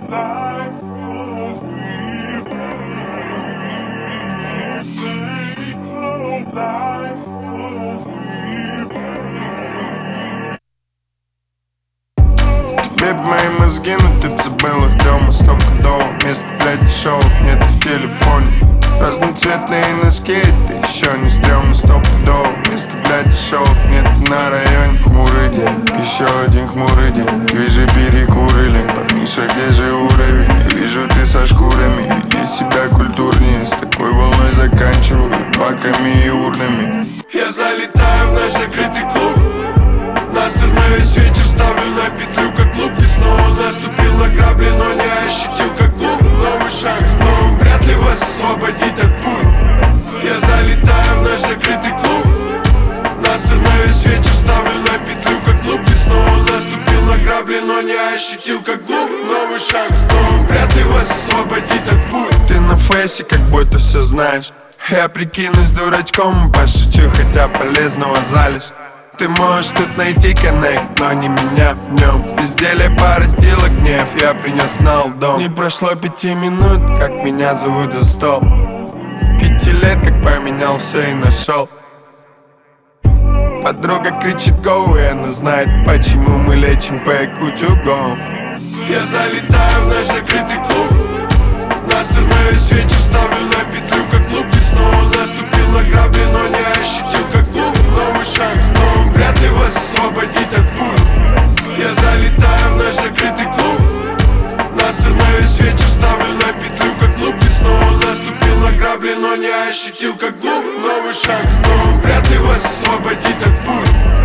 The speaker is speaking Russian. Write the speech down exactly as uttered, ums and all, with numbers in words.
Тебе б мои мозги, но ты б забыл их дома. Стопудово место для дешевок нет в телефоне. Разноцветные носки, это еще не стрёмно. Стопудово место для дешевок нет на районе. Хмурый день, еще один хмурый день. Вижу перекурили, парниша, где же уровень? Вижу, ты со шкурами, веди себя культурнее. С такой волной заканчиваю баками и урнами. Я залетаю в наш закрытый клуб. Настр на весь вечер ставлю на петлю, как клуб. Ты снова наступил на грабли, но не ощутил, как клуб. Новый шанс, но он вряд ли вас освободит от пуль. Я залетаю в наш закрытый клуб. Настр на весь вечер ставлю на петлю, как клуб. Ты снова наступил на грабли, но не ощутил, как клуб. Новый шанс, но он вряд ли вас освободит от пуль. Ты на фейсе, как будто все знаешь. Я прикинусь дурачком, пошучу, хотя полезного залишь. Ты можешь тут найти коннект, но не меня в нем. Безделие породило гнев, я принес на в дом. Не прошло пяти минут, как меня зовут за стол. Пяти лет, как поменял все и нашел. Подруга кричит гоу, и она знает, почему мы лечим по утюгом. Я залетаю в наш закрытый клуб. Настр на весь вечер ставлю на петлю, как клуб. Ты снова наступил на грабли, но не ощутил, как клуб. Новый шанс, но он вряд ли вас освободит от пуль. Я залетаю в наш закрытый клуб. Настр на весь вечер ставлю на петлю, как клуб. Ты снова наступил на грабли, но не ощутил, как клуб. Новый шанс, но он вряд ли вас освободит от пуль.